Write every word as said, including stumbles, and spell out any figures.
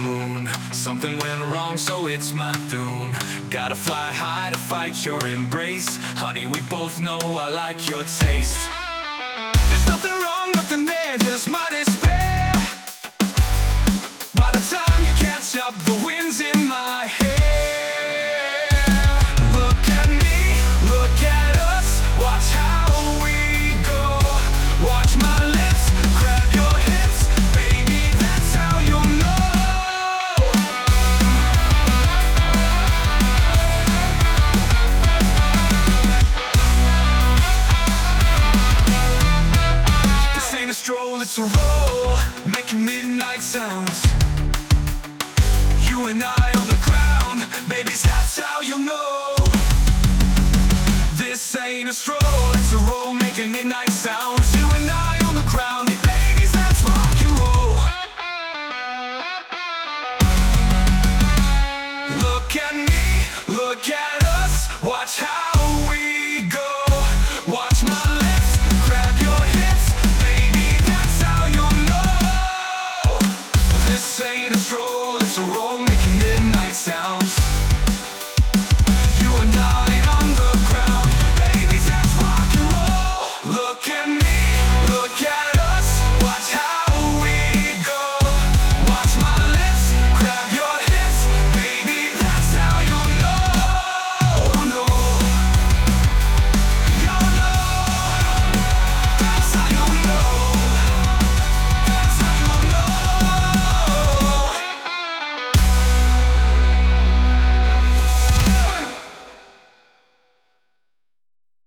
moon. Something went wrong, so it's my doom. Gotta fly high to fight your embrace. Honey, we both know I like your taste. There's nothing wrong, nothing there, just my despair. By the time you catch up, the wind's in my hair. Look at me, look at us, watch how we go. Watch my lips, grab your hips, baby, that's how you'll know. This ain't a stroll, it's a roll, making midnight sounds. You and I on the ground, baby, that's how you'll know. This ain't a stroll, it's a roll.